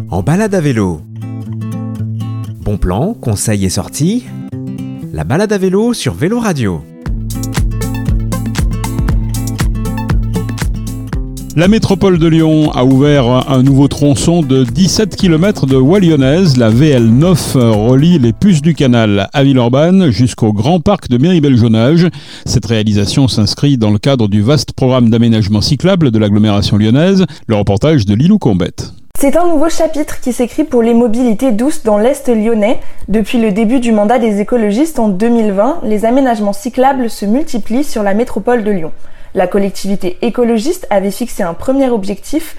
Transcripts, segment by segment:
En balade à vélo. Bon plan, conseils et sorties. La balade à vélo sur Vélo Radio. La métropole de Lyon a ouvert un nouveau tronçon de 17 km de voie lyonnaise. La VL9 relie les puces du canal à Villeurbanne jusqu'au grand parc de Méribel-Jonage. Cette réalisation s'inscrit dans le cadre du vaste programme d'aménagement cyclable de l'agglomération lyonnaise. Le reportage de Lilou Combette. C'est un nouveau chapitre qui s'écrit pour les mobilités douces dans l'Est lyonnais. Depuis le début du mandat des écologistes en 2020, les aménagements cyclables se multiplient sur la métropole de Lyon. La collectivité écologiste avait fixé un premier objectif,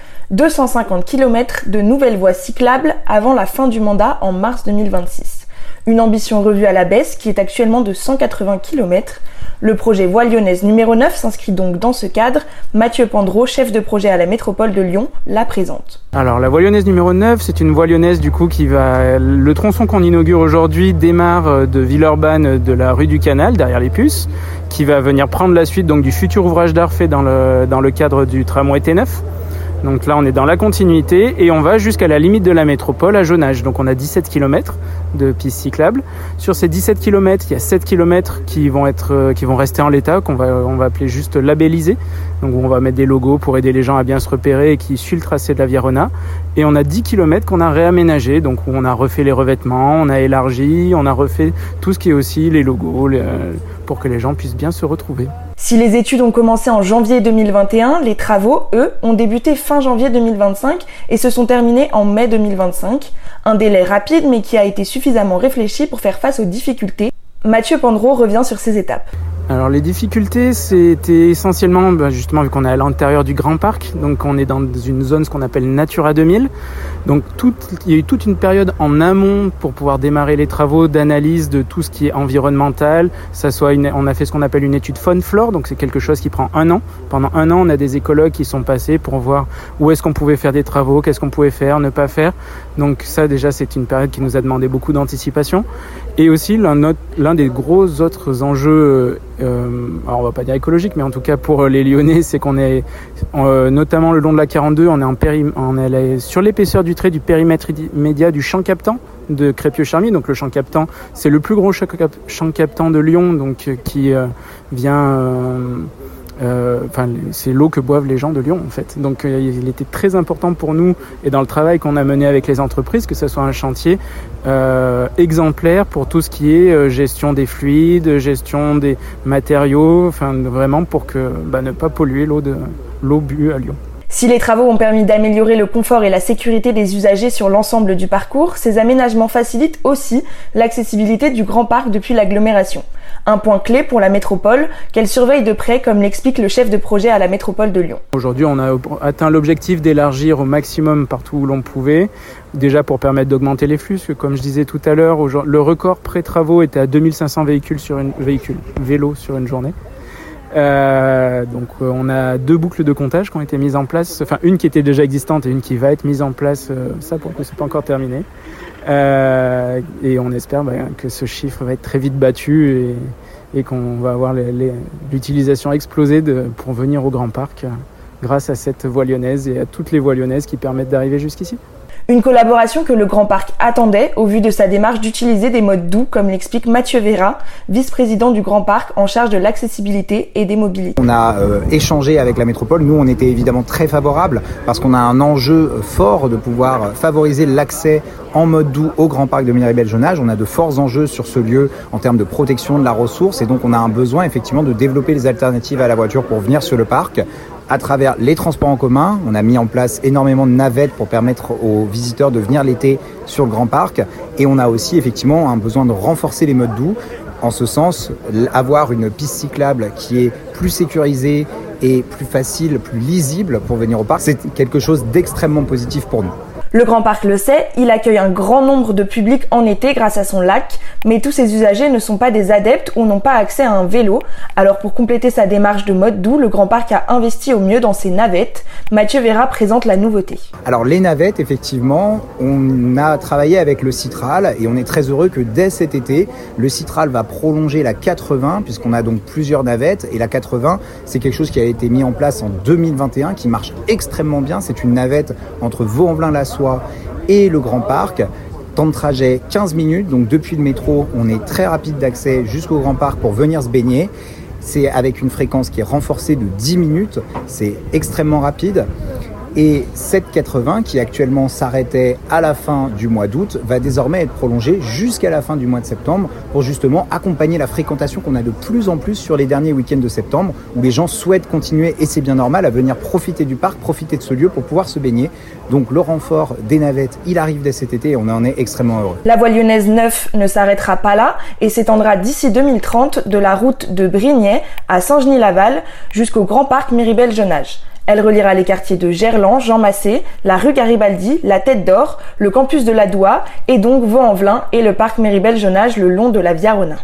250 km de nouvelles voies cyclables avant la fin du mandat en mars 2026. Une ambition revue à la baisse qui est actuellement de 180 km. Le projet Voie lyonnaise numéro 9 s'inscrit donc dans ce cadre. Mathieu Pandreau, chef de projet à la métropole de Lyon, la présente. Alors la Voie lyonnaise numéro 9, c'est une voie lyonnaise du coup qui va... Le tronçon qu'on inaugure aujourd'hui démarre de Villeurbanne, de la rue du Canal, derrière les puces, qui va venir prendre la suite donc du futur ouvrage d'art fait dans le cadre du tramway T9. Donc là, on est dans la continuité et on va jusqu'à la limite de la métropole à Jonage. Donc on a 17 km de pistes cyclables. Sur ces 17 km, il y a 7 km qui vont rester en l'état, on va appeler juste labellisés. Donc on va mettre des logos pour aider les gens à bien se repérer et qui suivent le tracé de la Via Rona. Et on a 10 km qu'on a réaménagé, donc où on a refait les revêtements, on a élargi, on a refait tout ce qui est aussi les logos pour que les gens puissent bien se retrouver. Si les études ont commencé en janvier 2021, les travaux, eux, ont débuté fin janvier 2025 et se sont terminés en mai 2025. Un délai rapide mais qui a été suffisamment réfléchi pour faire face aux difficultés. Mathieu Pandreau revient sur ces étapes. Alors les difficultés, c'était essentiellement, justement vu qu'on est à l'intérieur du Grand Parc, donc on est dans une zone ce qu'on appelle Natura 2000. Donc il y a eu toute une période en amont pour pouvoir démarrer les travaux d'analyse de tout ce qui est environnemental. On a fait ce qu'on appelle une étude faune-flore, donc c'est quelque chose qui prend 1 an. Pendant 1 an, on a des écologues qui sont passés pour voir où est-ce qu'on pouvait faire des travaux, qu'est-ce qu'on pouvait faire, ne pas faire. Donc ça déjà, c'est une période qui nous a demandé beaucoup d'anticipation. Et aussi l'un des gros autres enjeux, alors on va pas dire écologique, mais en tout cas pour les Lyonnais, c'est qu'on est notamment le long de la 42, on est sur l'épaisseur du trait du périmètre immédiat du champ captant de Crépieux-Charmy. Donc le champ captant, c'est le plus gros champ captant de Lyon, donc qui vient... c'est l'eau que boivent les gens de Lyon en fait. Donc il était très important pour nous et dans le travail qu'on a mené avec les entreprises que ce soit un chantier exemplaire pour tout ce qui est gestion des fluides, gestion des matériaux, vraiment pour que ne pas polluer l'eau bue à Lyon. Si les travaux ont permis d'améliorer le confort et la sécurité des usagers sur l'ensemble du parcours, ces aménagements facilitent aussi l'accessibilité du Grand Parc depuis l'agglomération. Un point clé pour la métropole, qu'elle surveille de près, comme l'explique le chef de projet à la métropole de Lyon. Aujourd'hui, on a atteint l'objectif d'élargir au maximum partout où l'on pouvait, déjà pour permettre d'augmenter les flux, parce que comme je disais tout à l'heure, le record pré-travaux était à 2500 vélos sur une journée. Donc on a 2 boucles de comptage qui ont été mises en place, une qui était déjà existante et une qui va être mise en place, ça pour le coup c'est pas encore terminé, et on espère que ce chiffre va être très vite battu et qu'on va avoir l'utilisation explosée pour venir au Grand Parc grâce à cette voie lyonnaise et à toutes les voies lyonnaises qui permettent d'arriver jusqu'ici. Une collaboration que le Grand Parc attendait au vu de sa démarche d'utiliser des modes doux, comme l'explique Mathieu Vera, vice-président du Grand Parc en charge de l'accessibilité et des mobilités. On a échangé avec la métropole. Nous, on était évidemment très favorables parce qu'on a un enjeu fort de pouvoir favoriser l'accès en mode doux au Grand Parc de Méribel-Jonage. On a de forts enjeux sur ce lieu en termes de protection de la ressource et donc on a un besoin effectivement de développer les alternatives à la voiture pour venir sur le parc. À travers les transports en commun, on a mis en place énormément de navettes pour permettre aux visiteurs de venir l'été sur le Grand Parc. Et on a aussi effectivement un besoin de renforcer les modes doux. En ce sens, avoir une piste cyclable qui est plus sécurisée et plus facile, plus lisible pour venir au parc, c'est quelque chose d'extrêmement positif pour nous. Le Grand Parc le sait, il accueille un grand nombre de publics en été grâce à son lac, mais tous ces usagers ne sont pas des adeptes ou n'ont pas accès à un vélo. Alors pour compléter sa démarche de mode doux, le Grand Parc a investi au mieux dans ses navettes. Mathieu Vera présente la nouveauté. Alors les navettes, effectivement, on a travaillé avec le Citral et on est très heureux que dès cet été, le Citral va prolonger la 80 puisqu'on a donc plusieurs navettes et la 80, c'est quelque chose qui a été mis en place en 2021 qui marche extrêmement bien. C'est une navette entre Vaux-en-Velin-la-Soie et le Grand Parc. Temps de trajet 15 minutes, donc depuis le métro, on est très rapide d'accès jusqu'au Grand Parc pour venir se baigner. C'est avec une fréquence qui est renforcée de 10 minutes, c'est extrêmement rapide. Et 7,80 qui actuellement s'arrêtait à la fin du mois d'août va désormais être prolongé jusqu'à la fin du mois de septembre pour justement accompagner la fréquentation qu'on a de plus en plus sur les derniers week-ends de septembre où les gens souhaitent continuer, et c'est bien normal, à venir profiter du parc, profiter de ce lieu pour pouvoir se baigner. Donc le renfort des navettes, il arrive dès cet été et on en est extrêmement heureux. La voie lyonnaise 9 ne s'arrêtera pas là et s'étendra d'ici 2030 de la route de Brignais à Saint-Genis-Laval jusqu'au Grand Parc Méribel-Jonage. Elle reliera les quartiers de Gerland, Jean Massé, la rue Garibaldi, la Tête d'Or, le campus de la Doua et donc Vaux-en-Velin et le parc Méribel-Jonage le long de la Via Ronin.